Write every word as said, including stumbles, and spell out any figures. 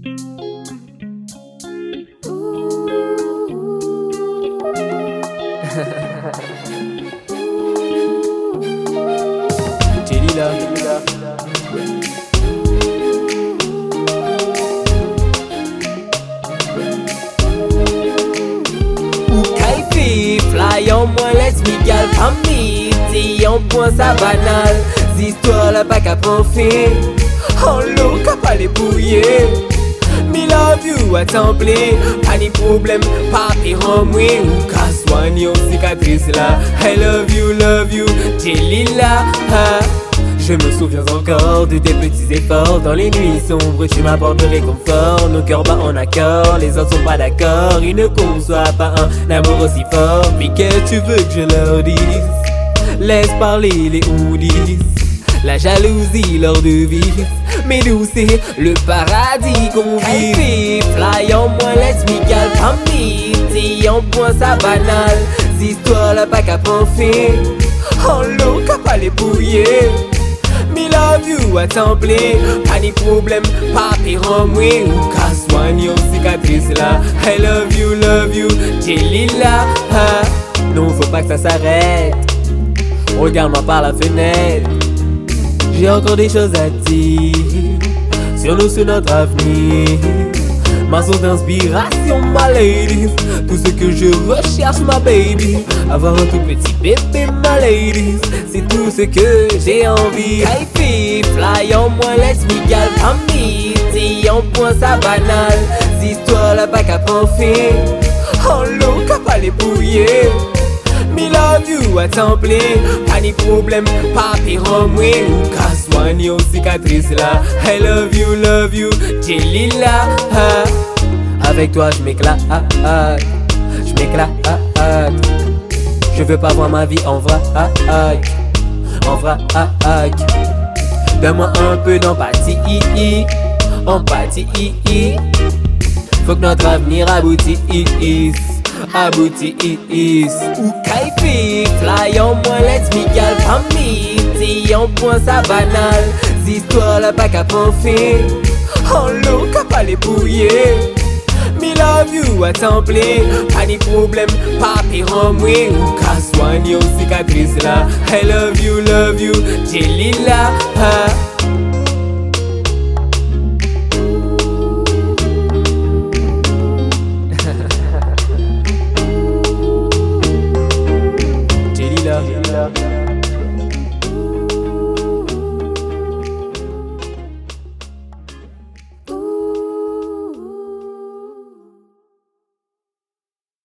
Jelila. Ou kaifi, fly en moi, laisse Miguel Pami. Si on point ça banal, l'histoire là pas qu'à profiter. En l'eau, qu'à pas les bouiller. Me love you à templé, pas ni problème, pas pire en moi. Ou qu'à soigner aux cicatrices là. I love you, love you, Jelila. Ha. Je me souviens encore de tes petits efforts. Dans les nuits sombres, tu m'apportes le réconfort. Nos cœurs battent en accord, les autres sont pas d'accord. Ils ne conçoivent pas un amour aussi fort. Mais qu'est-ce que tu veux que je leur dise? Laisse parler les hoodies. La jalousie leur devise. Mais nous c'est le paradis qu'on vit. Fly en moi, laisse Miguel Pami. Si on point ça banal, l'histoire là pas qu'à profiter. En l'eau, qu'à pas les bouiller. Me love you à templé, pas ni problème, pas pire en moi. Ou qu'à soigner aux cicatrices là. I love you, love you, Jelila. Ha. Non, faut pas que ça s'arrête. Regarde-moi par la fenêtre. J'ai encore des choses à dire sur nous, sur notre avenir. Ma source d'inspiration, ma lady. Tout ce que je recherche, ma baby. Avoir un tout petit bébé, ma lady. C'est tout ce que j'ai envie. Kaifi, fly en moi, laisse Miguel Pami. Si on point ça banal, l'histoire là pas qu'à profiter. En l'eau, qu'à pas les bouiller. Me love you à templé, pas ni problème, pas pire en moi. Ou qu'à soigner aux cicatrices là. I love you, love you, Jelila. Ha. Avec toi je m'éclate, je m'éclate. Je veux pas voir ma vie en vrac, en vrac. Donne-moi un peu d'empathie, empathie. Faut que notre avenir aboutisse. Aboutisse. Ou kaifi, fly en moi, let's Miguel Pami. Si on point ça banal, l'histoire là pas qu'à profiter. En l'eau, qu'à pas les bouiller. Me love you à templé, pas ni problème, pas pire en moi. Ou qu'à soigner aux cicatrices là. I love you, love you, Jelila. Ha.